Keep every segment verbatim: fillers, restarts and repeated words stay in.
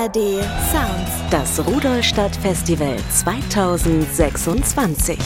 R D Sounds. Das Rudolstadt-Festival zweitausendsechsundzwanzig.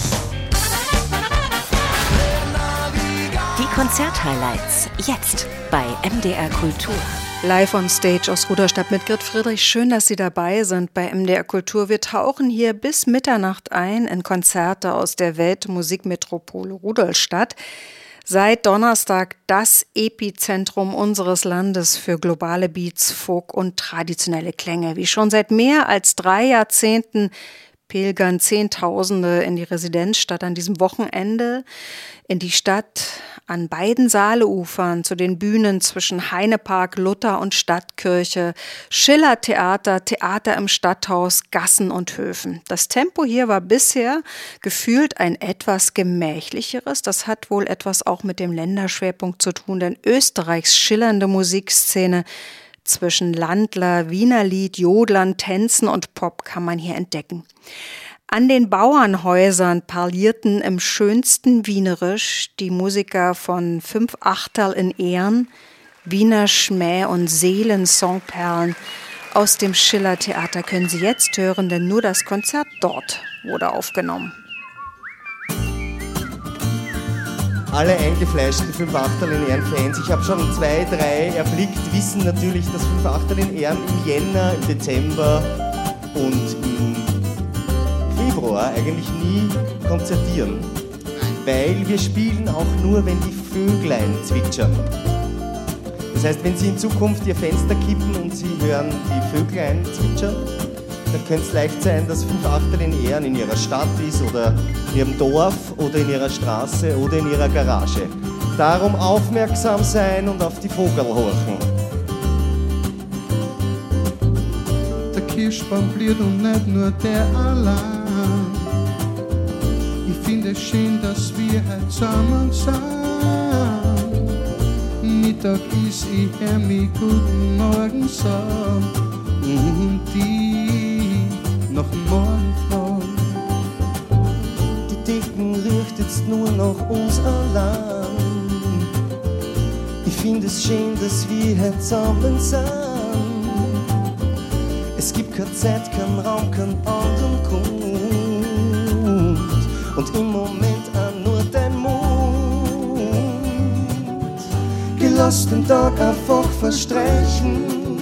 Die Konzert-Highlights jetzt bei M D R Kultur. Live on Stage aus Rudolstadt mit Grit Friedrich. Schön, dass Sie dabei sind bei M D R Kultur. Wir tauchen hier bis Mitternacht ein in Konzerte aus der Weltmusikmetropole Rudolstadt. Seit Donnerstag das Epizentrum unseres Landes für globale Beats, Folk und traditionelle Klänge. Wie schon seit mehr als drei Jahrzehnten pilgern Zehntausende in die Residenzstadt an diesem Wochenende, in die Stadt an beiden Saaleufern, zu den Bühnen zwischen Heinepark, Luther und Stadtkirche, Schillertheater, Theater im Stadthaus, Gassen und Höfen. Das Tempo hier war bisher gefühlt ein etwas gemächlicheres. Das hat wohl etwas auch mit dem Länderschwerpunkt zu tun, denn Österreichs schillernde Musikszene zwischen Landler, Wienerlied, Jodlern, Tänzen und Pop kann man hier entdecken. An den Bauernhäusern parlierten im schönsten Wienerisch die Musiker von Fünf Achterl in Ehren, Wiener Schmäh und Seelen-Songperlen aus dem Schillertheater können Sie jetzt hören, denn nur das Konzert dort wurde aufgenommen. Alle eingefleischten Fünf Achterl in Ehren-Fans, ich habe schon zwei, drei erblickt, wissen natürlich, dass Fünf Achterl in Ehren im Jänner, im Dezember und im Februar eigentlich nie konzertieren, weil wir spielen auch nur, wenn die Vöglein zwitschern. Das heißt, wenn Sie in Zukunft Ihr Fenster kippen und Sie hören die Vöglein zwitschern, dann könnte es leicht sein, dass Fünf Achterl in Ehren in Ihrer Stadt ist oder in Ihrem Dorf oder in Ihrer Straße oder in Ihrer Garage. Darum aufmerksam sein und auf die Vogel horchen. Der Kirschbaum blüht und nicht nur der allein. Ich finde es schön, dass wir heute zusammen sind. Mittag ist, ich hör mich guten Morgen sagen und die nach dem Morgen fragen. Die Dicken riecht jetzt nur nach uns allein. Ich finde es schön, dass wir heute zusammen sind. Es gibt keine Zeit, keinen Raum, keinen anderen Grund. Und im Moment auch nur dein Mund. Lass den Tag einfach verstreichen.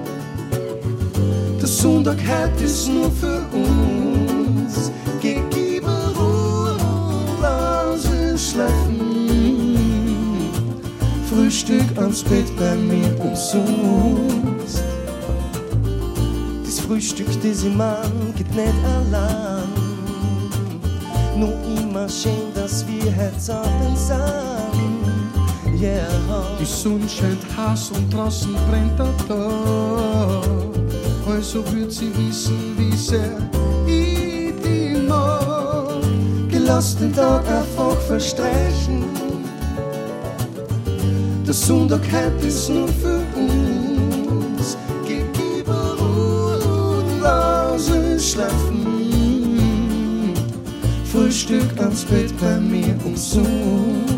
Der Sonntag heute ist nur für uns. Geh, gib mir Ruhe und lass es schlafen. Frühstück ans Bett bei mir umsonst. Das Frühstück, das ich mein, geht nicht allein. Nur immer schön, dass wir heute zusammen sind. Yeah. Die Sonne scheint heiß und draußen brennt der Tag. Also wird sie wissen, wie sehr ich die mag. Lass den Tag einfach verstreichen. Der Sonntag heute ist nur für uns. Geh, gib mir Ruhe und lass es schlafen. Frühstück ans Bett bei mir umsonst.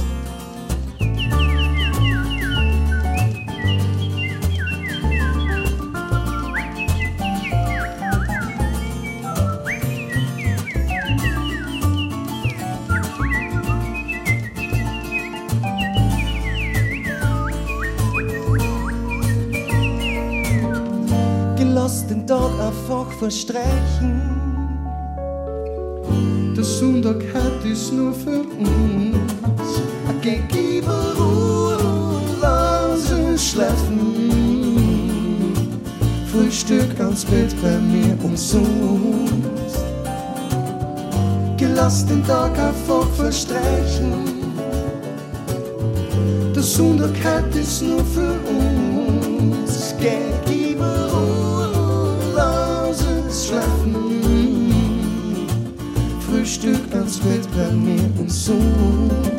Lass den Tag einfach verstreichen. Der Sonntag heute ist nur für uns. Geh, gib mir Ruhe und lass es schlafen. Frühstück ans Bett bei mir umsonst. Lass den Tag einfach verstreichen. Der Sonntag heute ist nur für uns. Geh, gib mir Ruhe und lass es schlafen. Frühstück ans Bett bei mir umsonst.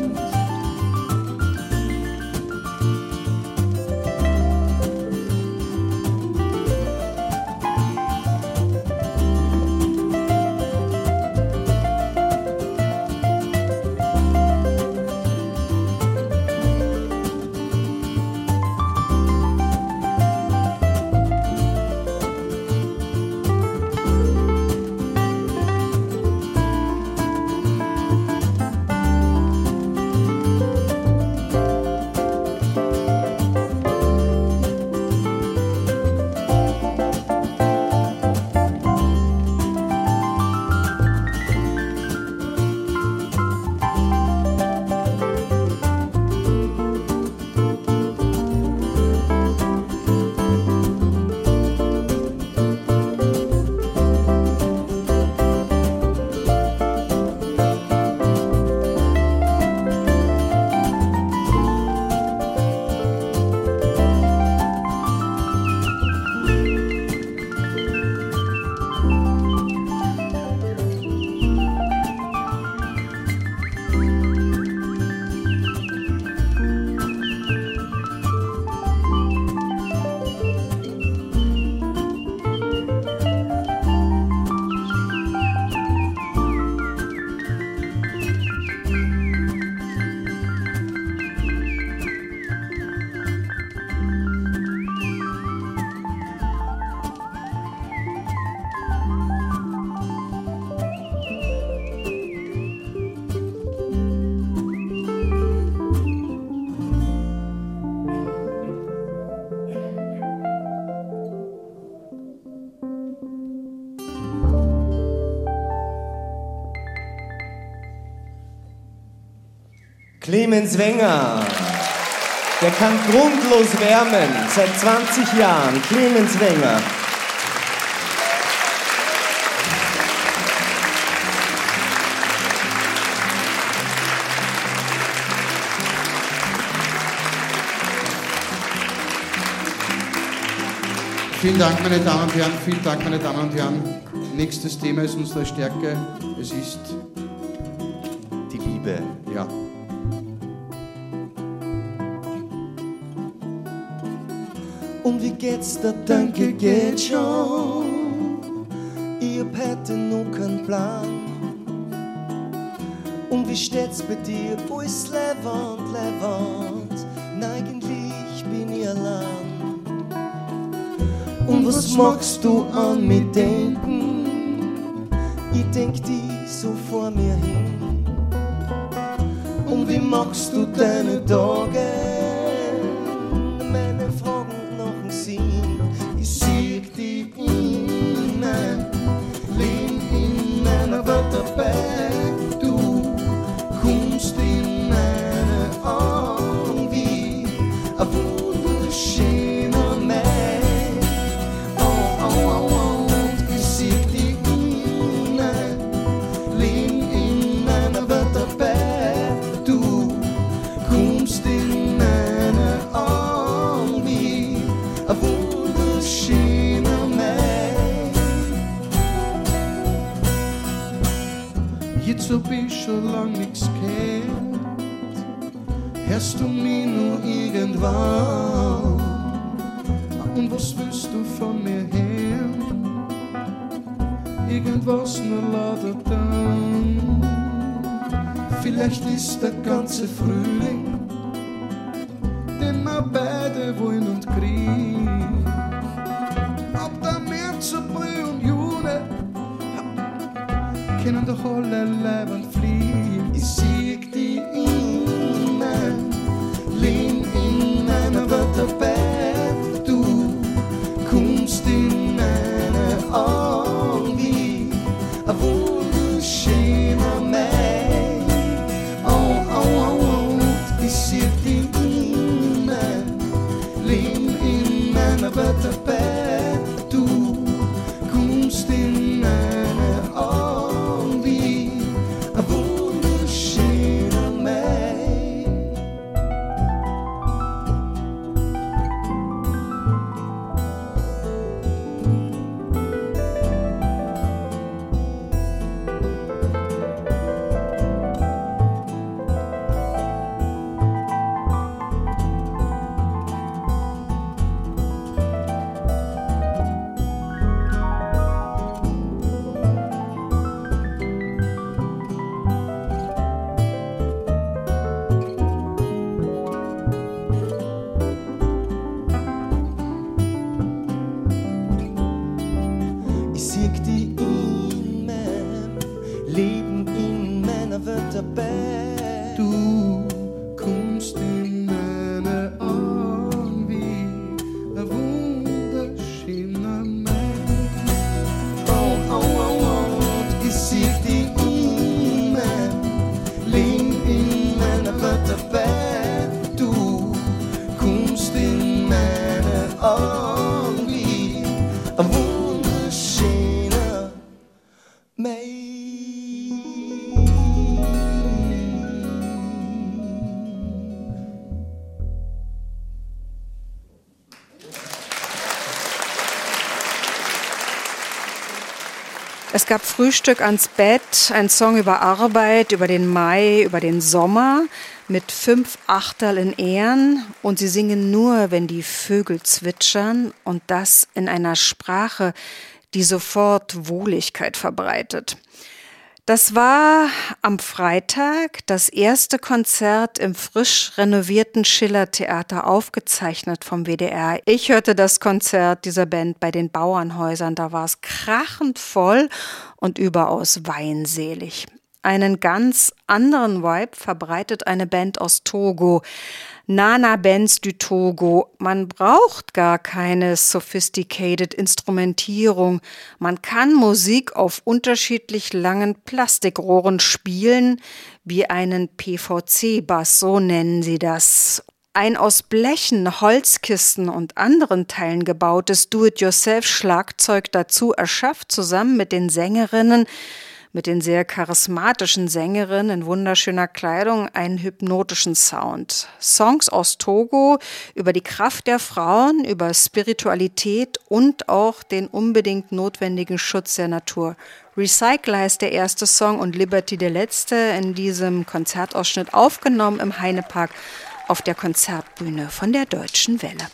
Clemens Wenger. Der kann grundlos wärmen, seit zwanzig Jahren. Clemens Wenger. Vielen Dank, meine Damen und Herren, vielen Dank, meine Damen und Herren. Nächstes Thema ist unsere Stärke. Es ist die Liebe. Ja. Und wie geht's dir? Danke, geht schon. Ich hab heute noch keinen Plan. Und wie steht's bei dir? Alles levant, levant. Eigentlich bin ich allein. Und was magst du an mich denken? Ich denk die so vor mir hin. Und wie machst du deine Tage? Meine Fragen nach dem Sinn. Ich sieg die innen, lieg in meiner Welt dabei. Du kommst in meine Augen wie ein wunderschöner Mensch. Jetzt hab ich schon lang nix gehört. Hörst du mich nur irgendwann? Und was willst du von mir her? Irgendwas nur lauter dann. Vielleicht ist der ganze Frühling, den wir beide wollen und kriegen. Ab der März, April und Juni können doch alle Leiben fliehen. Ich sieg die innen, lieg in meiner Welt dabei. Du kommst in meine Augen wie ein wunderschöner Mai. Oh, oh, oh, oh, ich sieg die innen, lieg in meiner Welt dabei. Du kommst in meine Augen. Es gab Frühstück ans Bett, ein Song über Arbeit, über den Mai, über den Sommer, mit fünf Achterl in Ehren. Und sie singen nur, wenn die Vögel zwitschern, und das in einer Sprache, die sofort Wohligkeit verbreitet. Das war am Freitag das erste Konzert im frisch renovierten Schiller-Theater, aufgezeichnet vom W D R. Ich hörte das Konzert dieser Band bei den Bauernhäusern. Da war es krachend voll und überaus weinselig. Einen ganz anderen Vibe verbreitet eine Band aus Togo. Nana Bands du Togo. Man braucht gar keine sophisticated Instrumentierung. Man kann Musik auf unterschiedlich langen Plastikrohren spielen, wie einen P V C-Bass, so nennen sie das. Ein aus Blechen, Holzkisten und anderen Teilen gebautes Do-it-yourself-Schlagzeug dazu erschafft, zusammen mit den Sängerinnen, mit den sehr charismatischen Sängerinnen in wunderschöner Kleidung einen hypnotischen Sound. Songs aus Togo über die Kraft der Frauen, über Spiritualität und auch den unbedingt notwendigen Schutz der Natur. Recycler ist der erste Song und Liberty der letzte, in diesem Konzertausschnitt aufgenommen im Heinepark auf der Konzertbühne von der Deutschen Welle.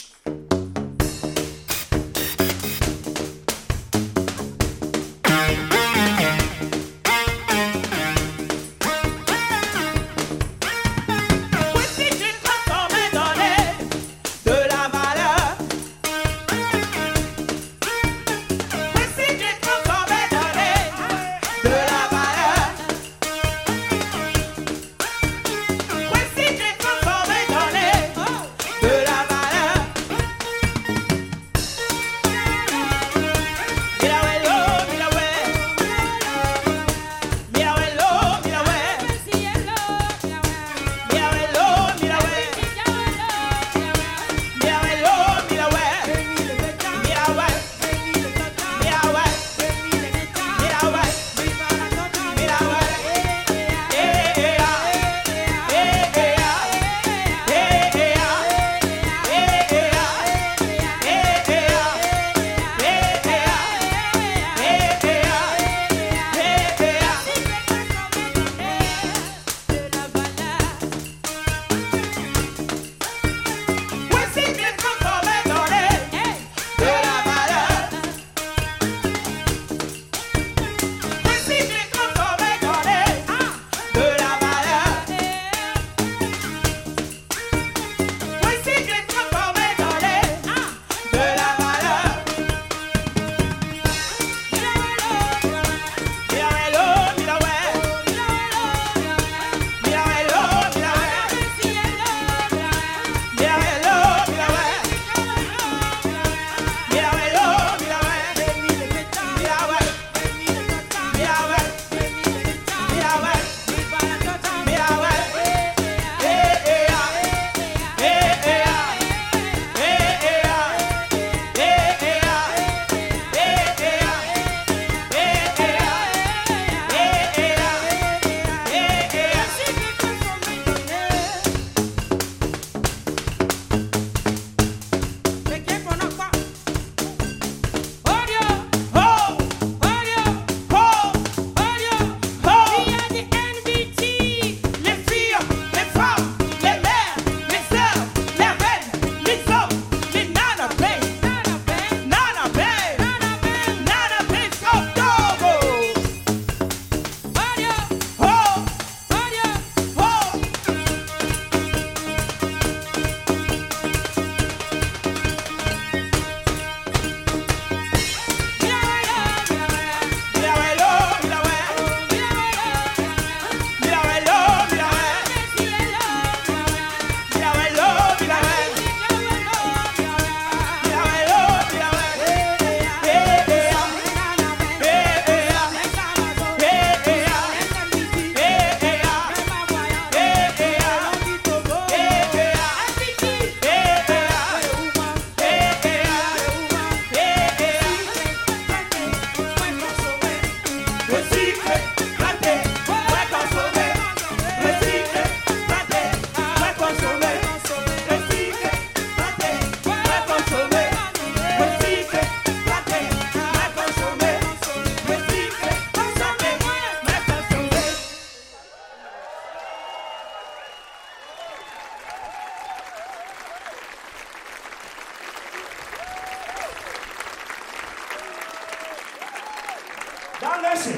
Now listen.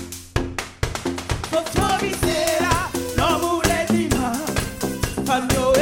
Sera, no muletima,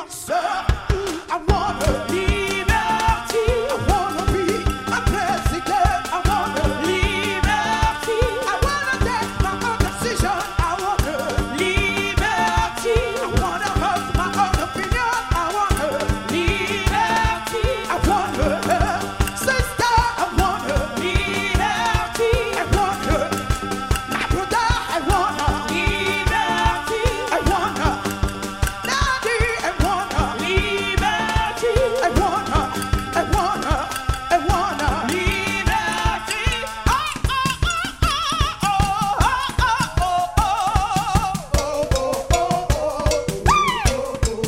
myself. I wanna liberty. I wanna be a president. I wanna liberty. I wanna take my own decision. I wanna liberty. I wanna have my own opinion. I wanna liberty. I wanna sister. I wanna liberty. I wanna my brother. I wanna liberty. I wanna daddy. I wanna liberty. I wanna. I wanna. I wanna liberty. Oh oh oh oh oh oh oh oh oh.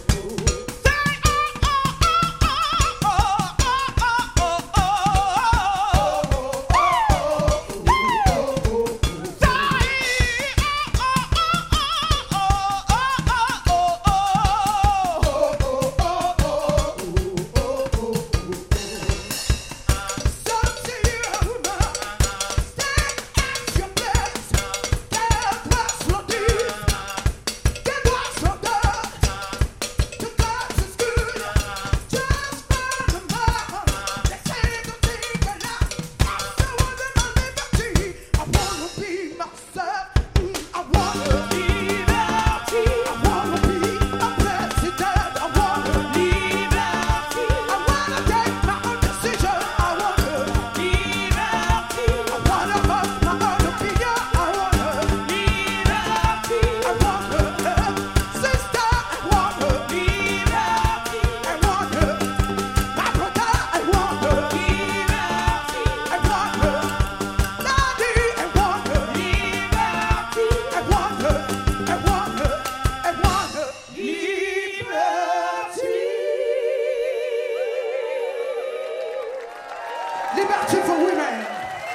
Liberty for women.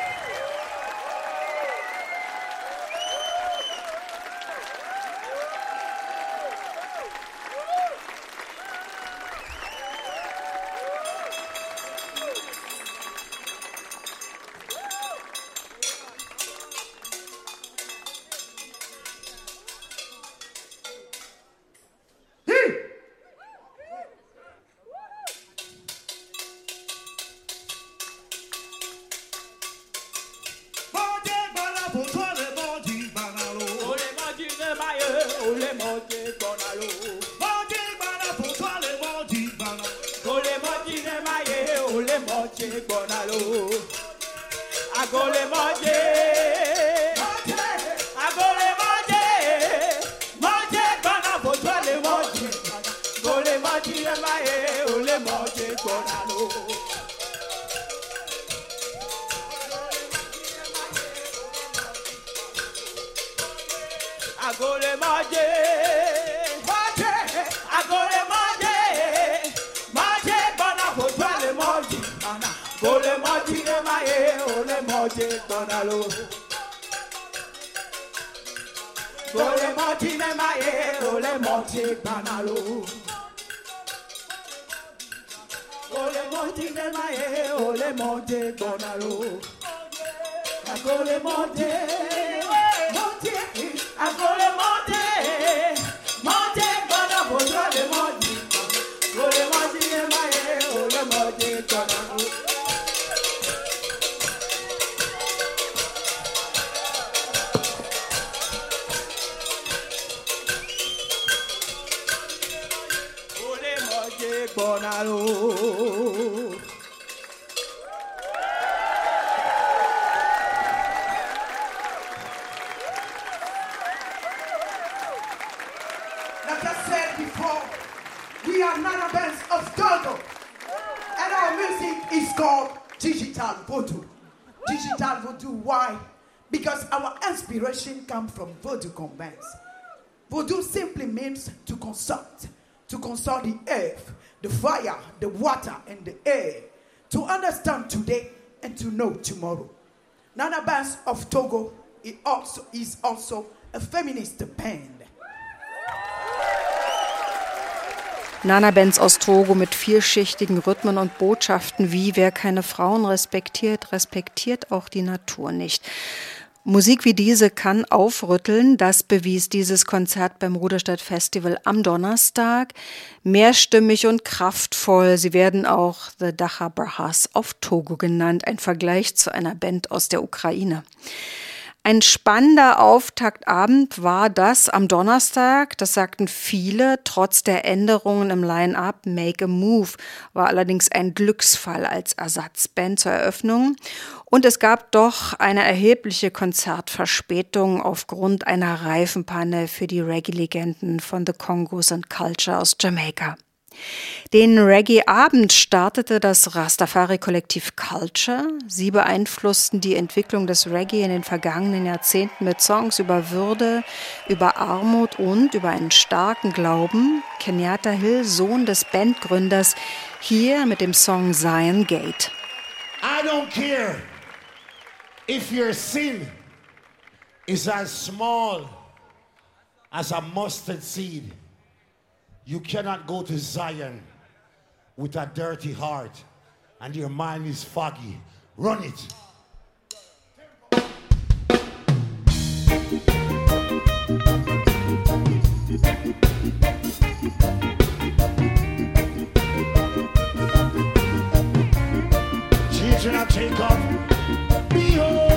Like I said before, we are Nana Bands of Togo, and our music is called Digital Voodoo. Digital Voodoo, why? Because our inspiration comes from Voodoo convents. Voodoo simply means to consult, to consult the earth, the fire, the water, and the air, to understand today and to know tomorrow. Nana Bands of Togo is also, is also a feminist band. Nana Bands aus Togo mit vielschichtigen Rhythmen und Botschaften wie: wer keine Frauen respektiert, respektiert auch die Natur nicht. Musik wie diese kann aufrütteln, das bewies dieses Konzert beim Ruderstadt Festival am Donnerstag. Mehrstimmig und kraftvoll, sie werden auch The Dacha Brahas of Togo genannt, ein Vergleich zu einer Band aus der Ukraine. Ein spannender Auftaktabend war das am Donnerstag, das sagten viele, trotz der Änderungen im Line-Up. Make a Move war allerdings ein Glücksfall als Ersatzband zur Eröffnung. Und es gab doch eine erhebliche Konzertverspätung aufgrund einer Reifenpanne für die Reggae-Legenden von The Congos and Culture aus Jamaika. Den Reggae-Abend startete das Rastafari-Kollektiv Culture. Sie beeinflussten die Entwicklung des Reggae in den vergangenen Jahrzehnten mit Songs über Würde, über Armut und über einen starken Glauben. Kenyatta Hill, Sohn des Bandgründers, hier mit dem Song Zion Gate. I don't care if your sin is as small as a mustard seed. You cannot go to Zion with a dirty heart and your mind is foggy. Run it. Children of Jacob, behold.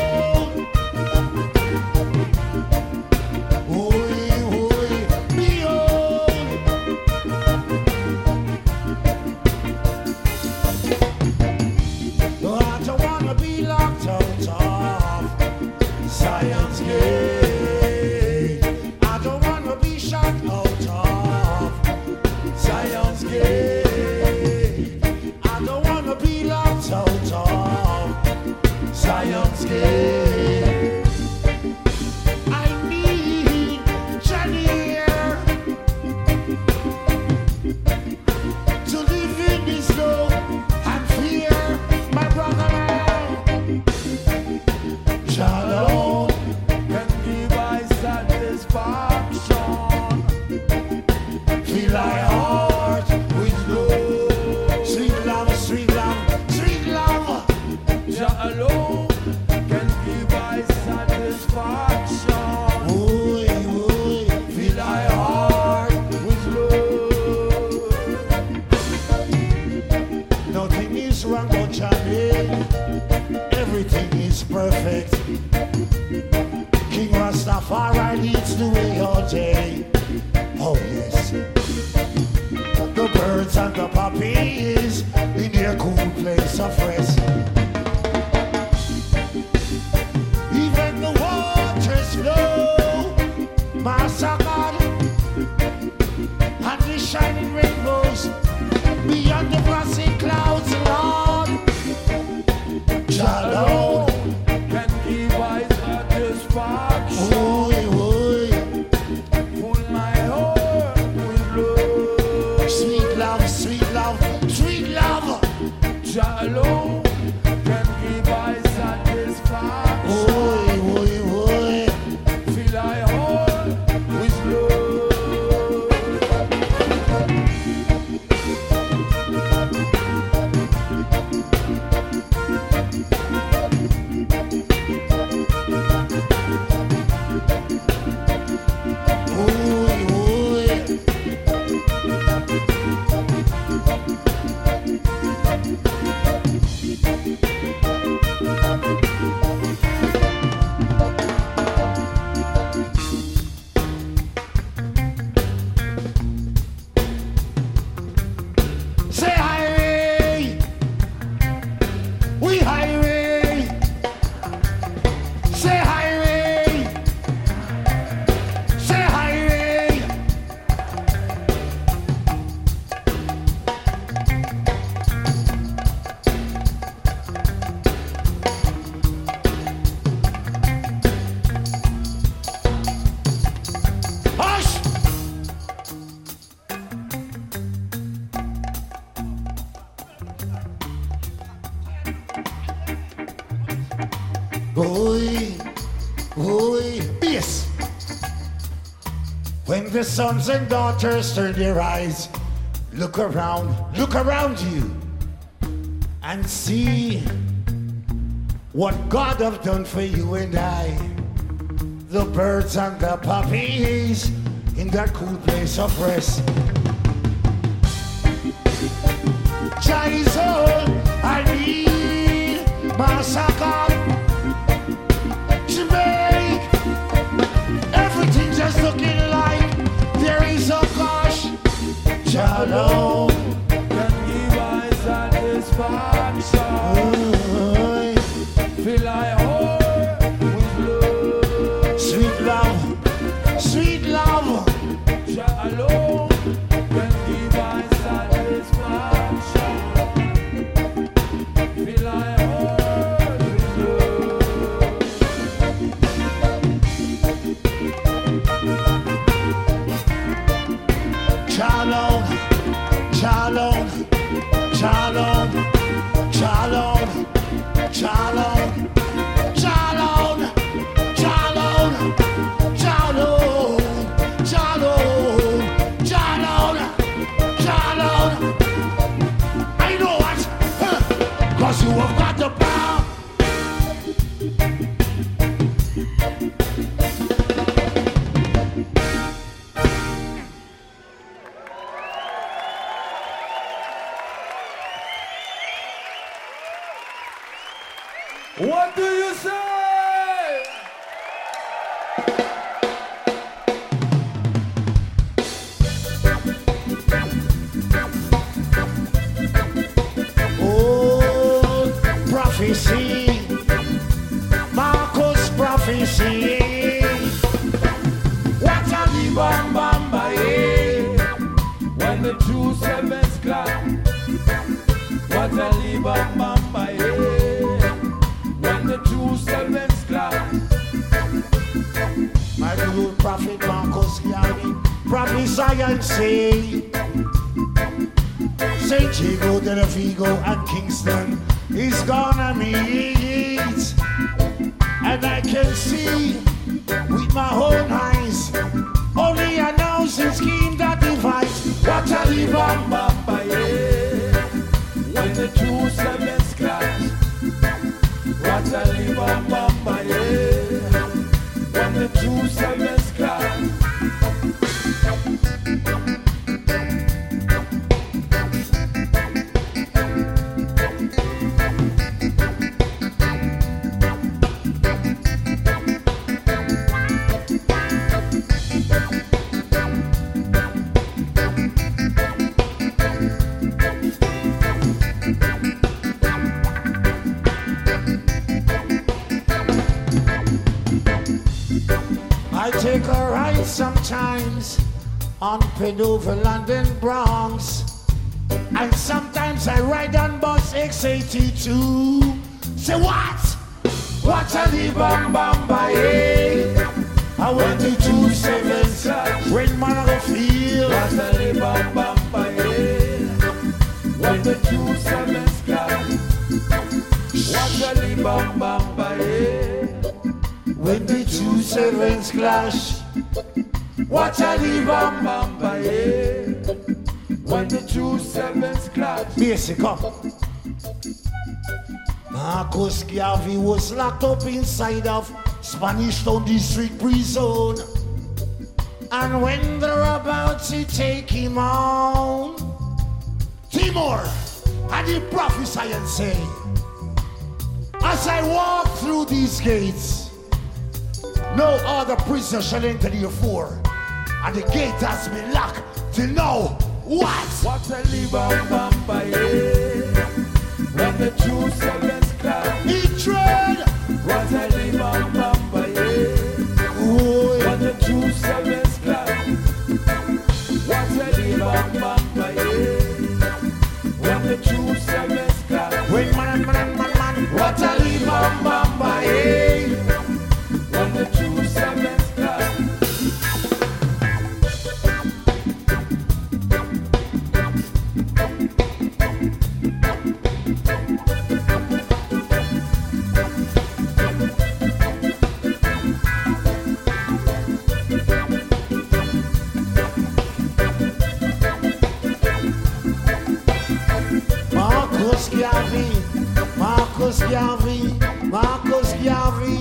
The sons and daughters turn their eyes, look around, look around you and see what God have done for you and I. The birds and the puppies in that cool place of rest. Jah is all I need, massacre to make everything just looking like there is a gosh. Jah alone can give us satisfaction. Feel like heart with love, sweet love, sweet love. Jah alone can give us satisfaction. Feel like heart with love. Jah alone, Jah alone, Jah alone, Jah alone, Jah alone. You have got the power. What do you say? Prophecy, Marcus prophecy. What a the bam bam bae when the two sevens clap. What a the bam bam bae when the two sevens clap. My good prophet Marcus Garvey prophesy and say, Saint Chico, Del Figo, and Kingston is gonna meet, and I can see with my own eyes only a announcing scheme that divides. What a the bam bam bae when the two sevens clash. What a the bam bam bae when the two sevens clash. Take a ride sometimes on Pedova, London, Bronx, and sometimes I ride on bus X eighty-two. Say what? What a the bam bam bae. I went to two sevens when man I go feel. What a the bam bam bae when the two sevens clash. What a the bam bam bae when the two sevens clash. What a the bam bam bae when the two sevens clash. Basic up. Marcus Garvey was locked up inside of Spanish Town District Prison, and when they're about to take him on, Timor had the prophesy and say, as I walk through these gates, no other prisoner shall enter the four, and the gate has been locked till now. What? What a the bam bam bae when the two sevens clash. He tread. What a the bam bam bae when the two sevens clash. What a the bam bam bae when the two sevens clash. When man man man man. What a the bam bam bae when the two sevens clash. Marcus Garvey, Marcus Garvey, Marcus Garvey.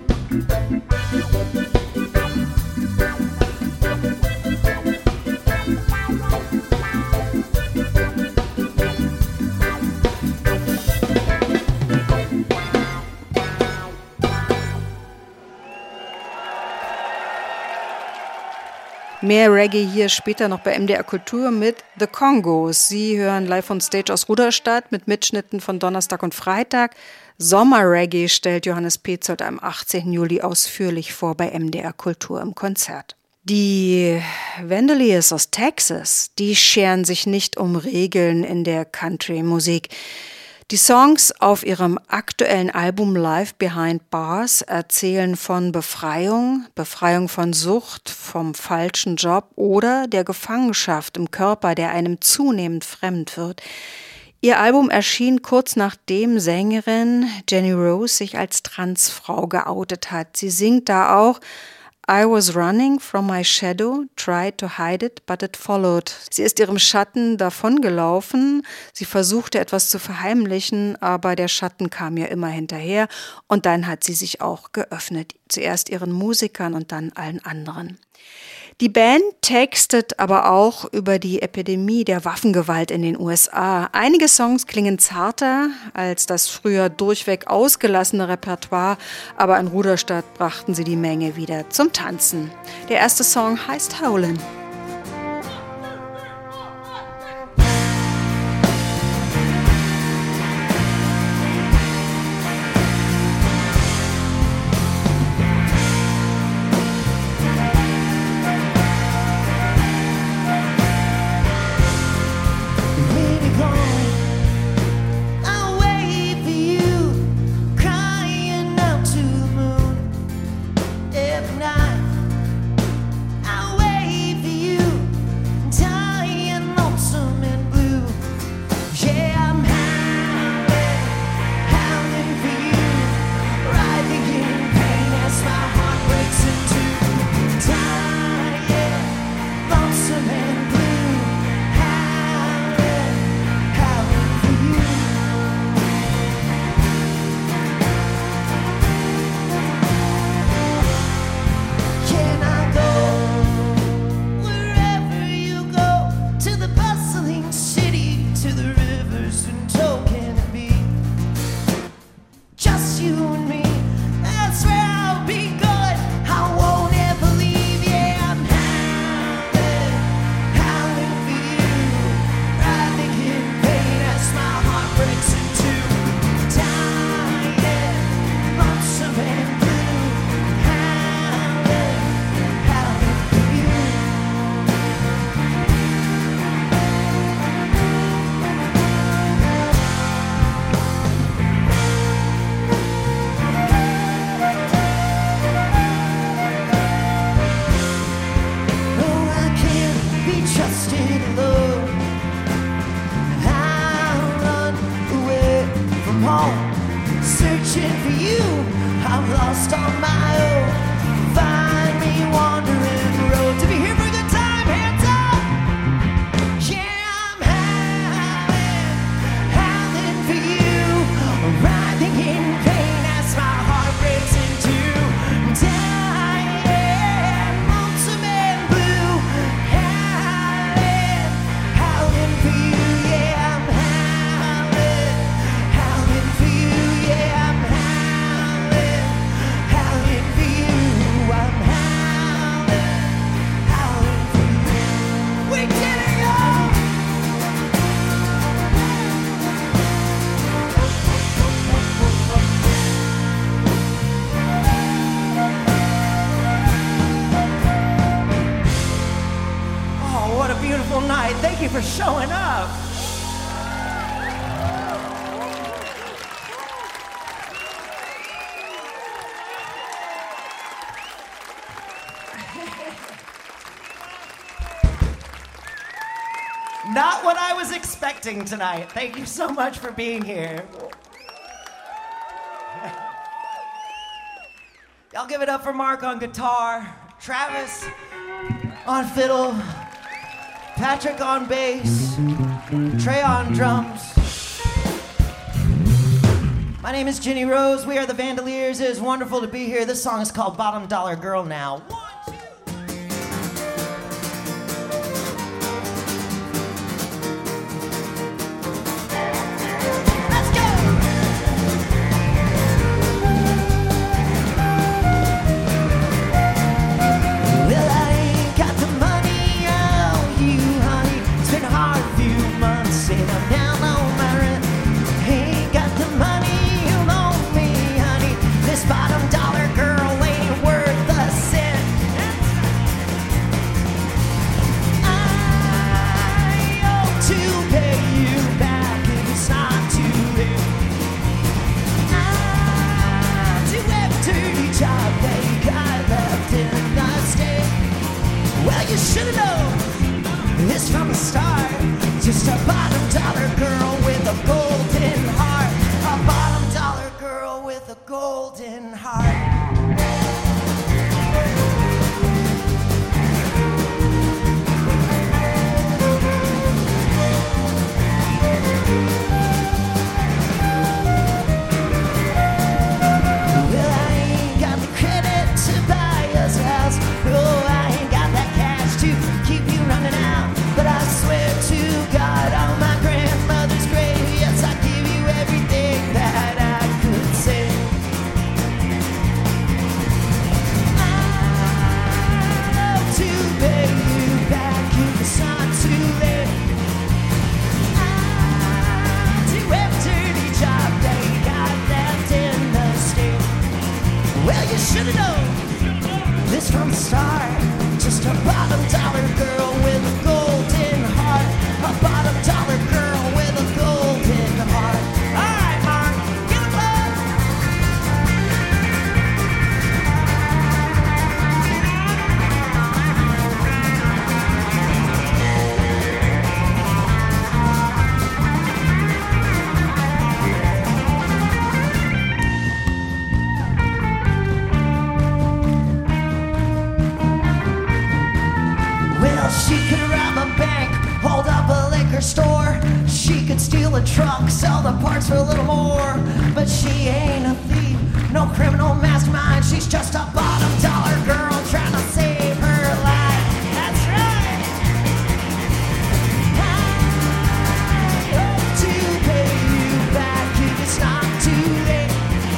Mehr Reggae hier später noch bei M D R Kultur mit The Congos. Sie hören live on Stage aus Rudolstadt mit Mitschnitten von Donnerstag und Freitag. Sommer-Reggae stellt Johannes Petzold am achtzehnten Juli ausführlich vor bei M D R Kultur im Konzert. Die Vandaliers aus Texas, die scheren sich nicht um Regeln in der Country-Musik. Die Songs auf ihrem aktuellen Album Live Behind Bars erzählen von Befreiung, Befreiung von Sucht, vom falschen Job oder der Gefangenschaft im Körper, der einem zunehmend fremd wird. Ihr Album erschien kurz nachdem Sängerin Jenny Rose sich als Transfrau geoutet hat. Sie singt da auch I was running from my shadow, tried to hide it, but it followed. Sie ist ihrem Schatten davongelaufen. Sie versuchte etwas zu verheimlichen, aber der Schatten kam ihr immer hinterher. Und dann hat sie sich auch geöffnet. Zuerst ihren Musikern und dann allen anderen. Die Band textet aber auch über die Epidemie der Waffengewalt in den U S A. Einige Songs klingen zarter als das früher durchweg ausgelassene Repertoire, aber in Rudolstadt brachten sie die Menge wieder zum Tanzen. Der erste Song heißt Howlin'. For showing up. Not what I was expecting tonight. Thank you so much for being here. Y'all give it up for Mark on guitar, Travis on fiddle, Patrick on bass, Trey on drums. My name is Jenny Rose. We are the Vandaliers. It is wonderful to be here. This song is called Bottom Dollar Girl now. One, two. Let's go! Well, I ain't got the money on you, honey. It's been a hard few months since I'm down on my rent. Ain't got the money. This bottom dollar girl ain't worth a cent. I ought to pay you back if it's not too late. I do every dirty job that you got left in the state. Well, you should have known this from the start. Just a bottom dollar girl with a golden heart. A bottom dollar girl with a golden heart. Well, I ain't got the credit to buy us a house. Oh, I ain't got that cash to keep you running out. But I swear to God, on my grandmother's grave, yes, I give you everything that I could say. I love to pay you back if it's not too late. I do every dirty job that you got left in the state. Well, you should have known this from the start. Just a bottom dollar girl with a golden heart. A bottom dollar girl with a golden heart. All right, Mark, give it love. Well, she could rob a bank, hold up a liquor store. She could steal a truck, sell the parts for a little more. But she ain't a thief, no criminal mastermind. She's just a bottom dollar girl trying to save her life. That's right. I hope to pay you back if it's not too late.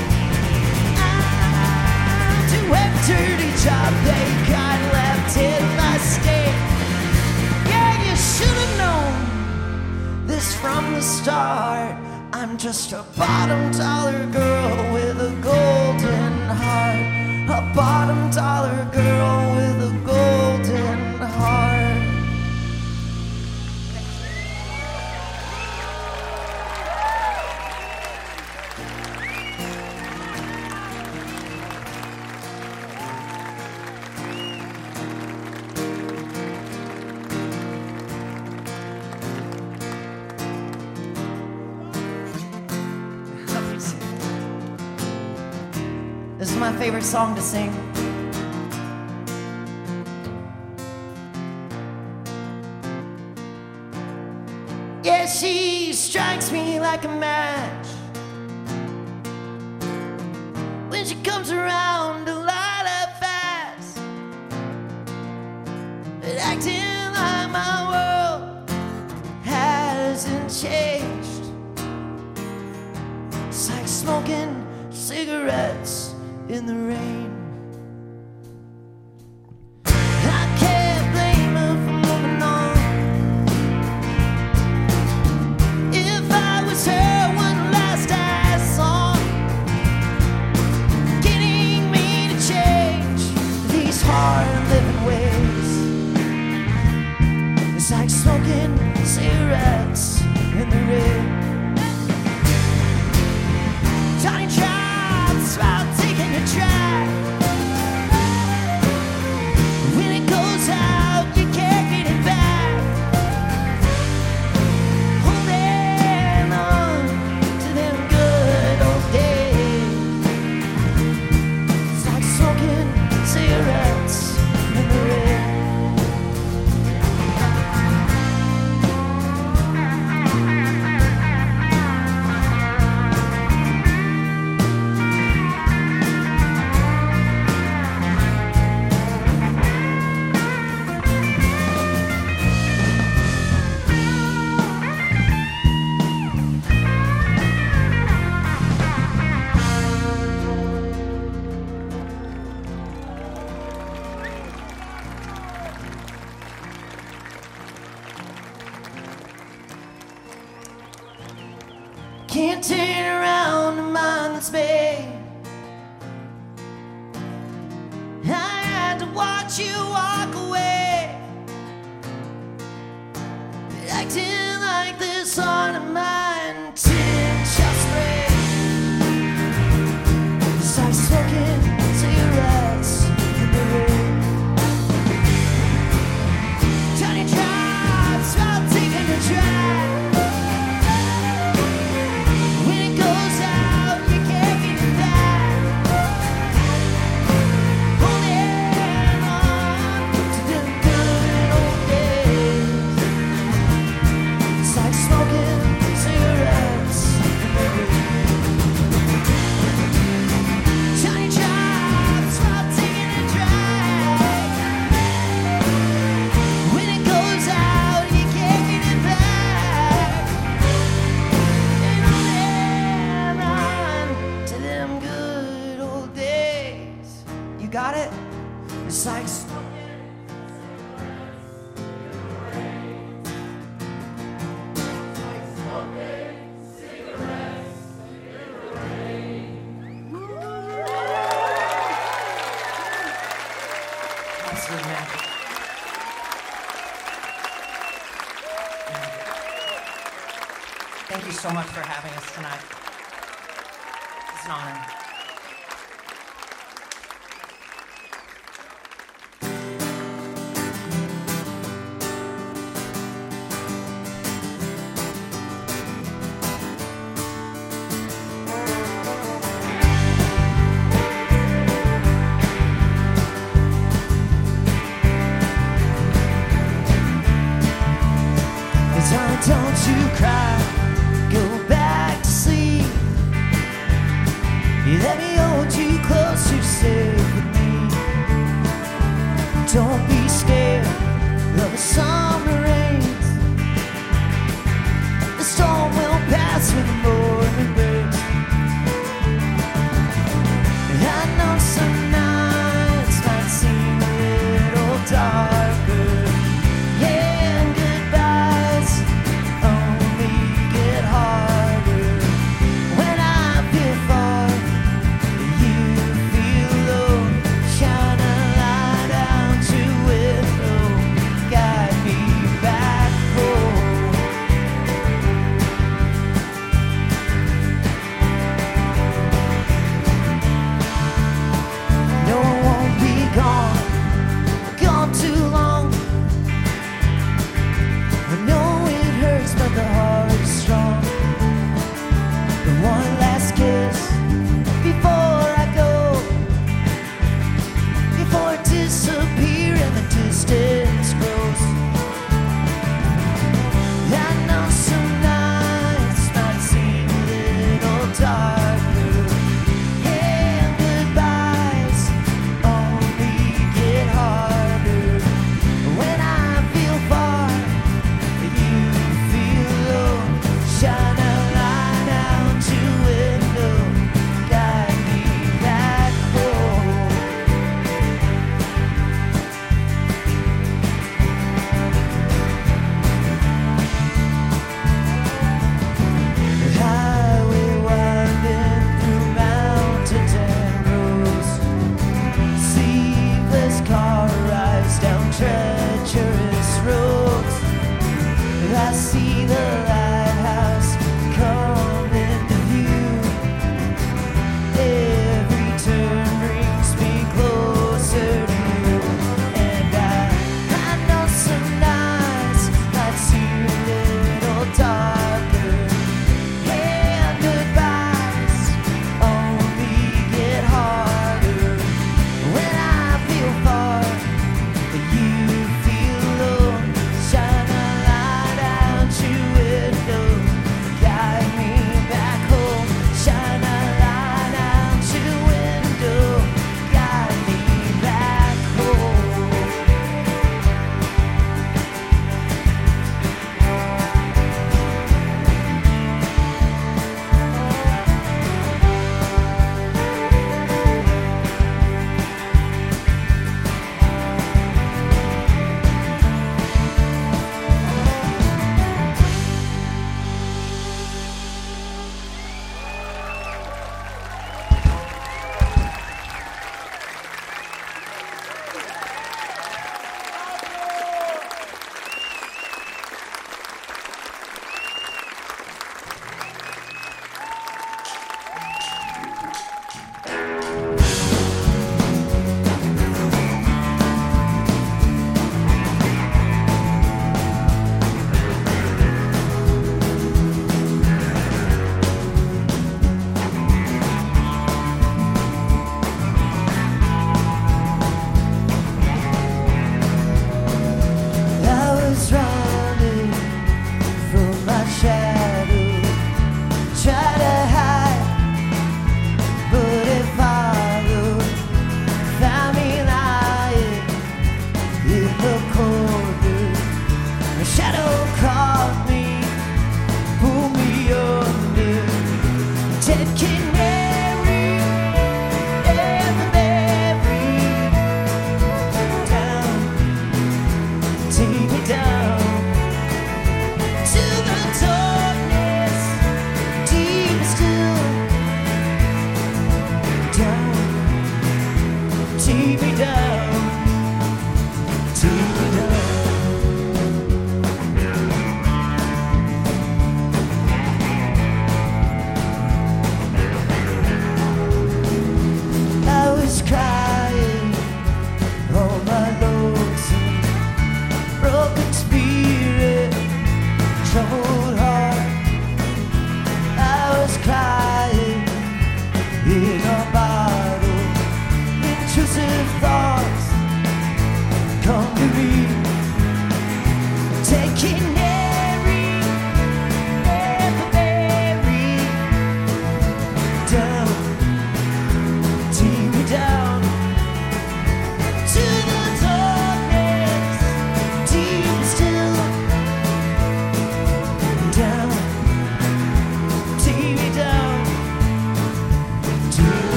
I do every dirty job they got left in my state. Yeah, you should have known this from the start. I'm just a bottom dollar girl with a golden heart. A bottom dollar girl with a golden heart. This is my favorite song to sing. Yeah, she strikes me like a match when she comes around to light up fast. But acting like my world hasn't changed. It's like smoking cigarettes in the rain. I can't blame her for moving on. If I was her, one last I saw, getting me to change these hard living ways. It's like smoking cigarettes in the rain. Johnny Drops about taking a drive. When it goes out, you can't get it back. Holding on to them good old days. It's like smoking cigarettes in the rain. can't turn around to mind that's made. I had to watch you walk away, acting like this heart of mine didn't just break. It's like smoking cigarettes in the rain. Tiny drops while taking a drag. When it goes out, you can't get it back. Holding on to the good old days. It's like smoking cigarettes in the rain. Tiny drops while taking a drag. When it goes out, you can't get it back. And on to them good old days. You got it? It's like smoking absolute magic. Thank you so much for having us tonight. It's an honor. Don't you cry, go back to sleep. You let me hold you close to safe with me. Don't be scared of the summer rains. The storm will pass when the morning breaks. And I know some nights might seem a little darker. Yeah, and goodbyes only get harder. When I feel far, you feel low. Shine a light out your window, guide me back home. No, I won't be gone, gone too long. I know it hurts, but the heart is strong. The one last kiss before I go, before I disappear and the distance grows. I know some nights might seem a little darker. Yeah, and goodbyes only get harder. When I feel far, you feel low. Shine a light out your window, guide me back home. The highway winding through mountains and groves. Sleepless car rides down treacherous roads. I see the lighthouse come into view. Every turn brings me closer to you. And I, I know some nights might seem a little darker. Yeah, goodbyes only get harder. When I feel far, you feel low. Shine a light out your window.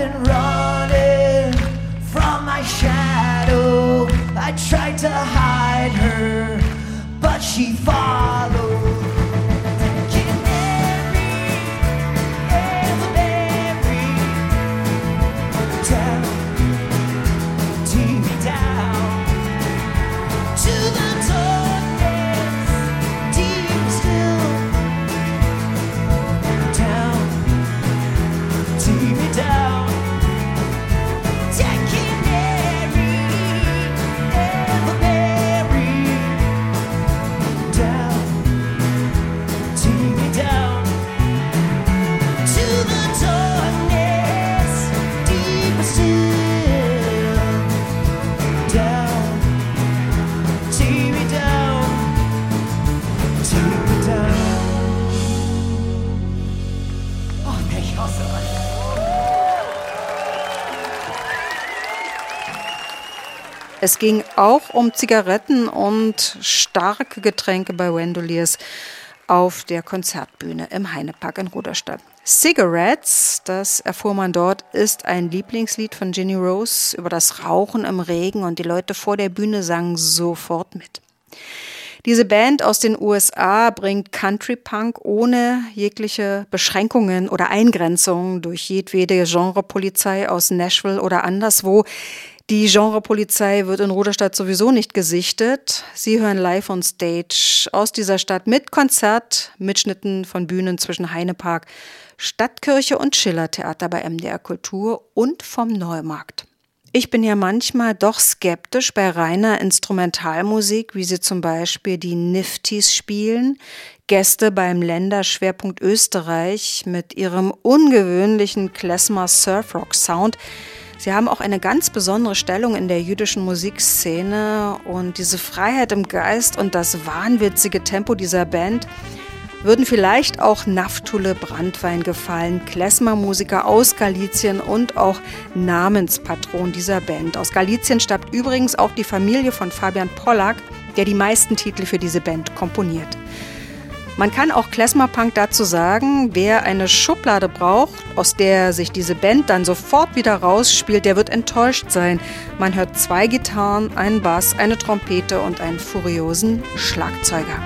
been running from my shadow. I tried to hide her, but she followed. Es ging auch um Zigaretten und starke Getränke bei Wendoliers auf der Konzertbühne im Heinepark in Rudolstadt. Cigarettes, das erfuhr man dort, ist ein Lieblingslied von Ginny Rose über das Rauchen im Regen und die Leute vor der Bühne sangen sofort mit. Diese Band aus den U S A bringt Country-Punk ohne jegliche Beschränkungen oder Eingrenzungen durch jedwede Genrepolizei aus Nashville oder anderswo. Die Genrepolizei wird in Rudolstadt sowieso nicht gesichtet. Sie hören live on stage aus dieser Stadt mit Konzert, Mitschnitten von Bühnen zwischen Heinepark, Stadtkirche und Schillertheater bei M D R Kultur und vom Neumarkt. Ich bin ja manchmal doch skeptisch bei reiner Instrumentalmusik, wie sie zum Beispiel die Nifties spielen. Gäste beim Länderschwerpunkt Österreich mit ihrem ungewöhnlichen Klezmer-Surfrock-Sound. Sie haben auch eine ganz besondere Stellung in der jüdischen Musikszene und diese Freiheit im Geist und das wahnwitzige Tempo dieser Band würden vielleicht auch Naftule Brandwein gefallen, Klezmer-Musiker aus Galizien und auch Namenspatron dieser Band. Aus Galizien stammt übrigens auch die Familie von Fabian Pollack, der die meisten Titel für diese Band komponiert. Man kann auch Klezmer-Punk dazu sagen, wer eine Schublade braucht, aus der sich diese Band dann sofort wieder rausspielt, der wird enttäuscht sein. Man hört zwei Gitarren, einen Bass, eine Trompete und einen furiosen Schlagzeuger.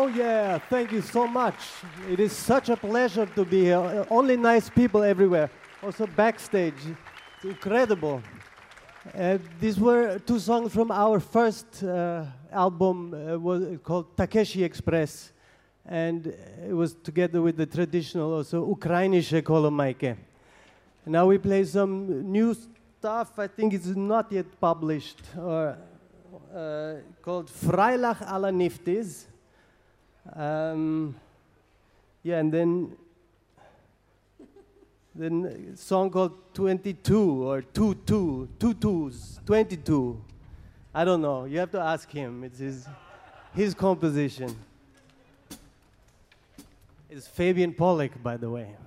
Oh yeah, thank you so much. It is such a pleasure to be here. Only nice people everywhere. Also backstage, it's incredible. Uh, these were two songs from our first uh, album, uh, was called Takeshi Express, and it was together with the traditional also Ukrainische Kolomaike. Now we play some new stuff. I think it's not yet published, or uh, called Freilach alla Niftis. Um, yeah, and then then a song called twenty-two or two two, two twos, twenty-two. I don't know. You have to ask him. It's his his composition. It's Fabian Pollock, by the way.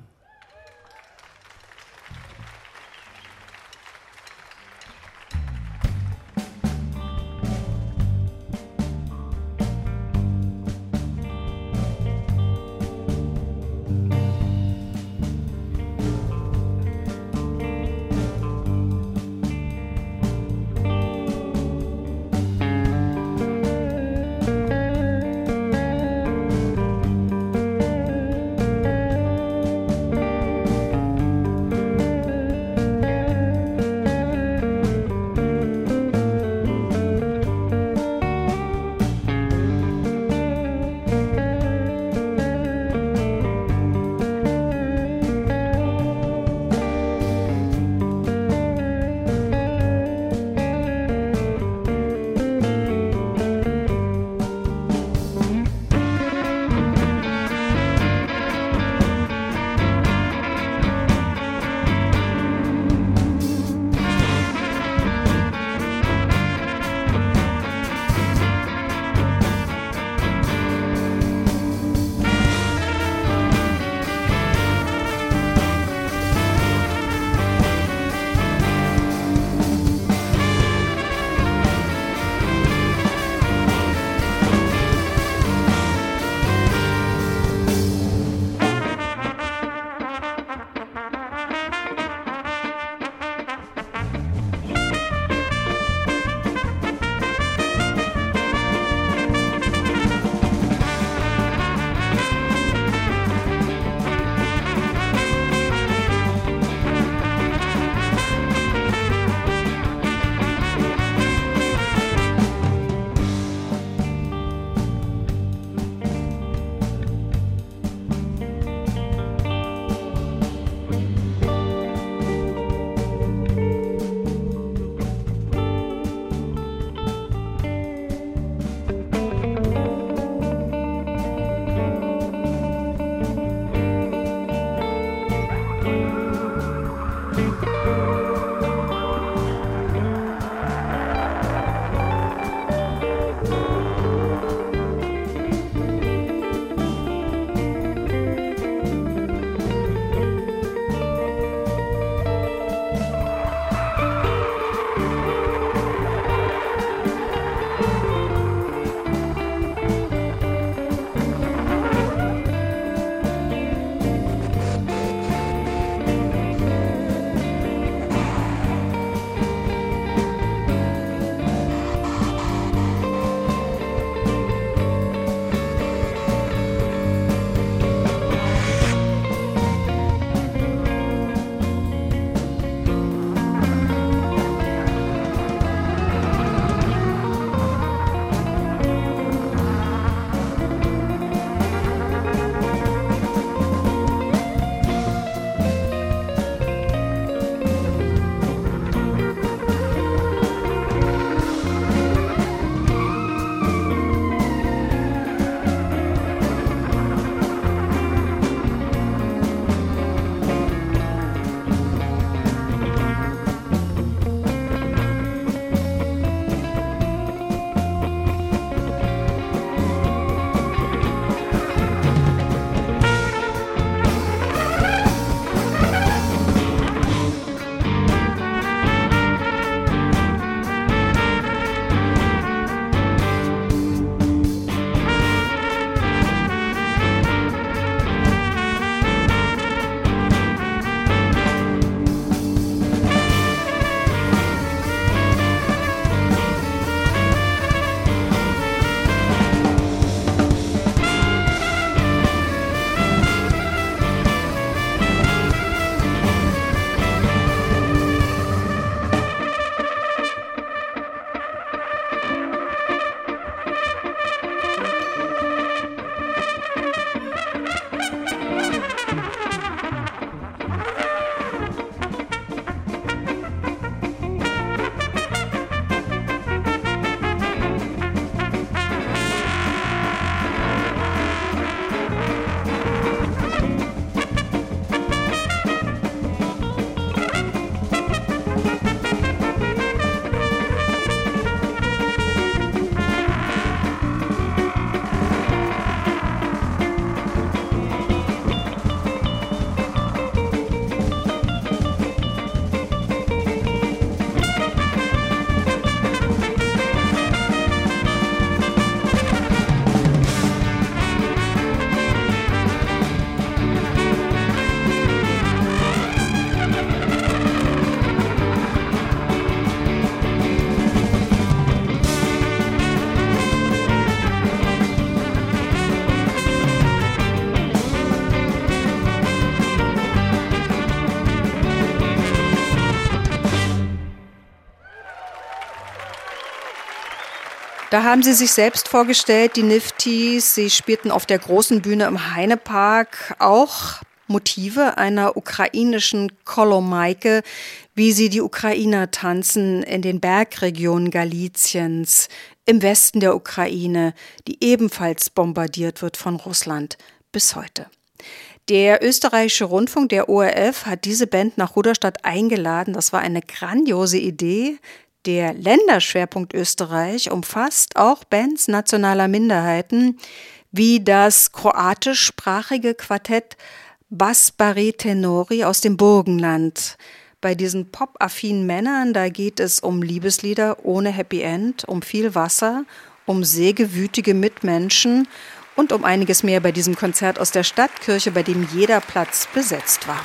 Da haben sie sich selbst vorgestellt, die Nifties. Sie spielten auf der großen Bühne im Heinepark auch Motive einer ukrainischen Kolomaike, wie sie die Ukrainer tanzen in den Bergregionen Galiciens, im Westen der Ukraine, die ebenfalls bombardiert wird von Russland bis heute. Der österreichische Rundfunk, der O R F, hat diese Band nach Rudolstadt eingeladen. Das war eine grandiose Idee. Der Länderschwerpunkt Österreich umfasst auch Bands nationaler Minderheiten, wie das kroatischsprachige Quartett Basbari Tenori aus dem Burgenland. Bei diesen pop-affinen Männern, da geht es um Liebeslieder ohne Happy End, um viel Wasser, um sägewütige Mitmenschen und um einiges mehr bei diesem Konzert aus der Stadtkirche, bei dem jeder Platz besetzt war.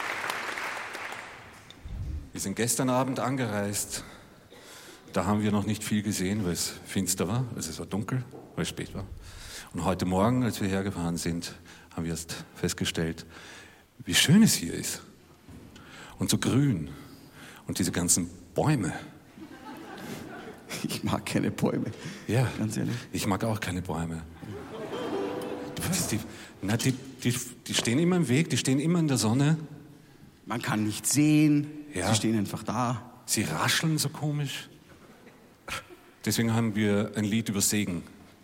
Wir sind gestern Abend angereist. Da haben wir noch nicht viel gesehen, weil es finster war, also es war dunkel, weil es spät war. Und heute Morgen, als wir hergefahren sind, haben wir erst festgestellt, wie schön es hier ist. Und so grün. Und diese ganzen Bäume. Ich mag keine Bäume. Ja, ganz ehrlich. Ich mag auch keine Bäume. Die, na, die, die, die stehen immer im Weg, die stehen immer in der Sonne. Man kann nicht sehen, ja. Sie stehen einfach da. Sie rascheln so komisch. Deswegen haben wir ein Lied über Segen.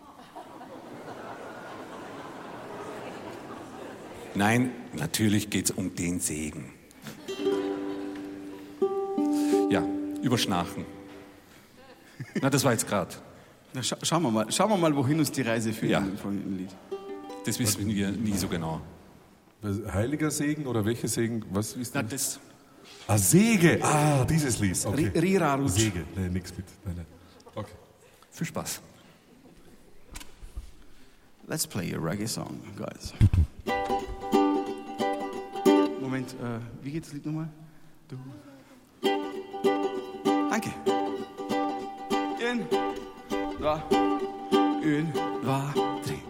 Nein, natürlich geht es um den Segen. Ja, über Schnarchen. Na, das war jetzt gerade. Scha schauen wir mal, schauen wir mal, wohin uns die Reise führt. Ja. Im Lied. Das wissen wir nie so genau. Heiliger Segen oder welcher Segen? Was ist Na, das? Ah, Sege. Ah, dieses Lied. Okay. Rira Rutsch. Sege. Nee, nix mit. Nein, nein. Okay. Viel Spaß. Let's play a reggae song, guys. Moment, äh, wie geht das Lied nochmal? Du. Danke. Ein, zwei, ein, zwei, drei.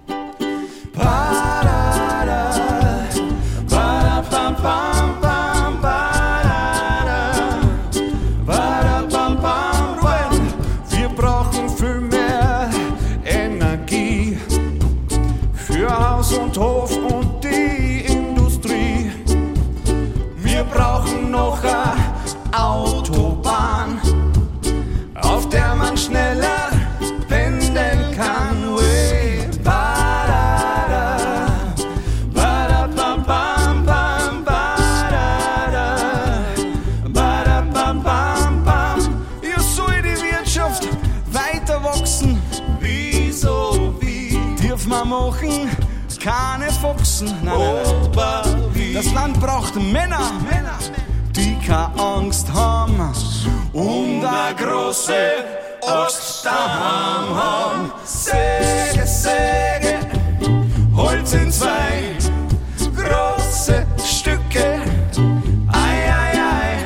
Ba-da-da, ba-da-pam-pam, pam, ba-da-da, ba-da-pam-pam, pam. Wir brauchen viel mehr Energie für Haus und Hof und die Industrie. Wir brauchen noch eine Autobahn, auf der man schneller pendeln kann. Way, ba-da-da, ba-da-pam-pam-pam, ba-da-da, ba-da-pam-pam-pam. Ja, soll die Wirtschaft weiter wachsen? Wieso, wie? Darf man machen, keine Foxen. Nein, nein, nein. Das Land braucht Männer, Männer, die keine Angst haben um der große Axt daheim haben. Säge, Säge, Holz in zwei große Stücke. Ei, ei, ei,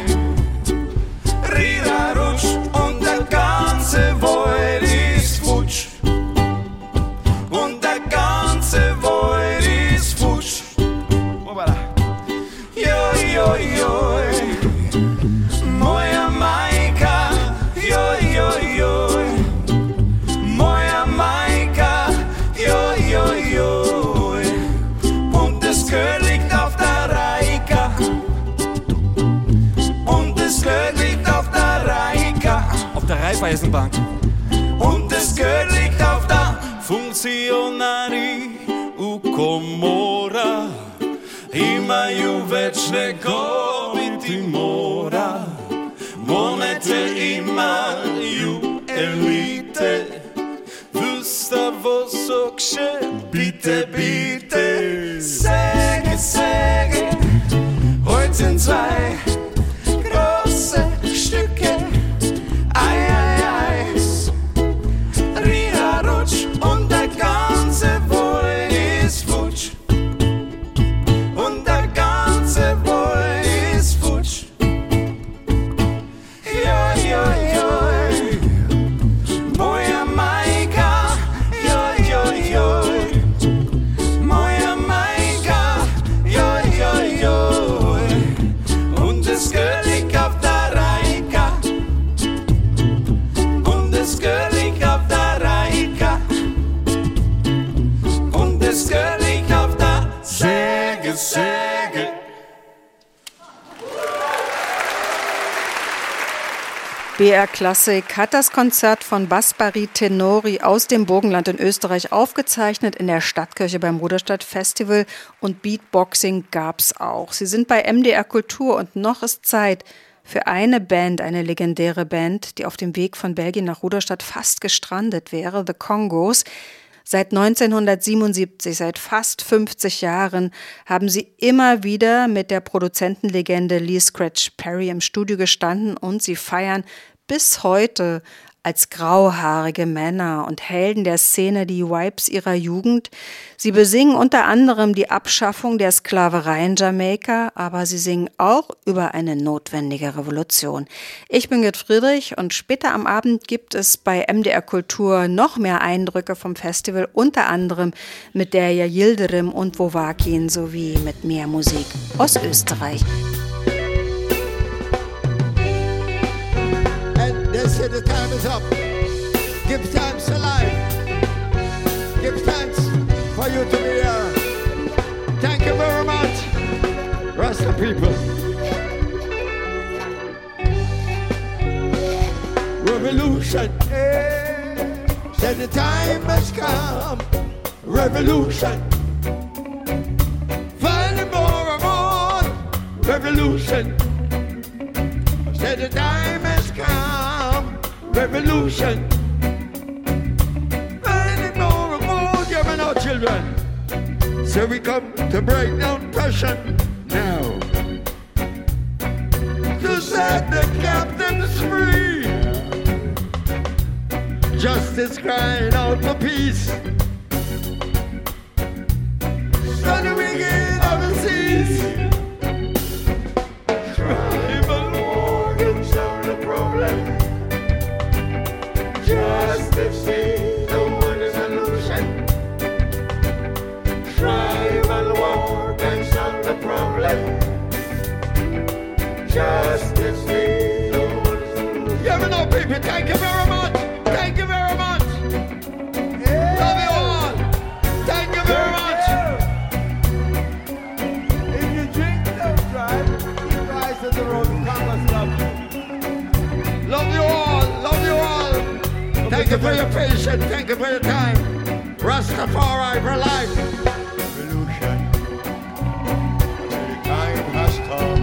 Rira Rutsch und der ganze Wald ist futsch. Und der ganze Wald ist futsch. Joi, joi, joi, moja Majka, joi, joi, joi, moja Majka, joi, joi, joi, und das Geld liegt auf der Reika, und das Geld liegt auf der Reika, auf der Raiffeisenbank, und das Geld liegt auf der Funkcionari u komora. Imaju večne gobiti mora, monete imaju elite, Gustavo Sokše, bitte, bitte. Säge, Säge, Holz in zwei große Stücke. Ei, ei, ei, Rira Rutsch und der ganze Wald ist futsch. Und der ganze Wald ist futsch. Joi, joi, joi, B R Klassik hat das Konzert von Bassbari Tenori aus dem Burgenland in Österreich aufgezeichnet in der Stadtkirche beim Ruderstadt Festival und Beatboxing gab's auch. Sie sind bei M D R Kultur und noch ist Zeit für eine Band, eine legendäre Band, die auf dem Weg von Belgien nach Ruderstadt fast gestrandet wäre, The Congos. Seit neunzehnhundertsiebenundsiebzig, seit fast fünfzig Jahren, haben sie immer wieder mit der Produzentenlegende Lee Scratch Perry im Studio gestanden und sie feiern bis heute als grauhaarige Männer und Helden der Szene die Vibes ihrer Jugend. Sie besingen unter anderem die Abschaffung der Sklaverei in Jamaika, aber sie singen auch über eine notwendige Revolution. Ich bin Gerd Friedrich und später am Abend gibt es bei M D R Kultur noch mehr Eindrücke vom Festival, unter anderem mit der Yildirim und Wowakin sowie mit mehr Musik aus Österreich. They say the time is up. Give thanks to life. Give thanks for you to be here. Thank you very much, Rasta people. Revolution. Said the time has come. Revolution. Finding more and more. Revolution. Said the time has come. Revolution. Finding more and more. Giving our children. So we come to break down oppression now. To set the captives free. Justice crying out for peace. So the wicked of the seas. Tribal war can solve the problem. Justice is the only solution. Tribal war can solve the problem. Justice is the only solution. Yeah, but no, people, thank you very much. Thank you very much. Yeah. Love you all. Thank you very much. Yeah. If you drink, don't drive. Keep eyes on the road. Come and stop. Love you all. Love you all. Thank you for your patience. Thank you for your time. Rastafari for life. Revolution. The time has come.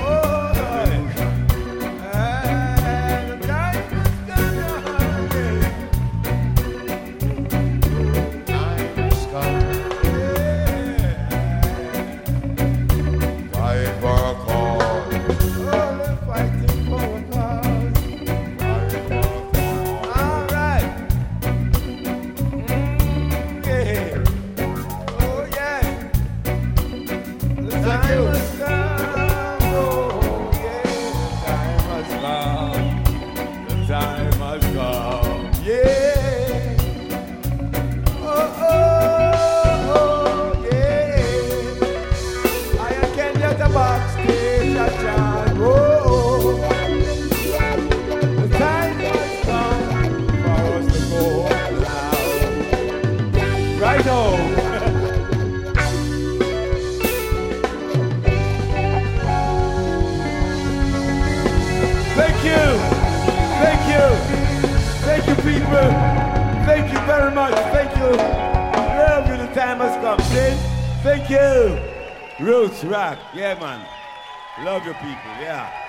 Thank you very much. Thank you. Love you. The time has come. Thank you. Roots rock. Yeah, man. Love your people. Yeah.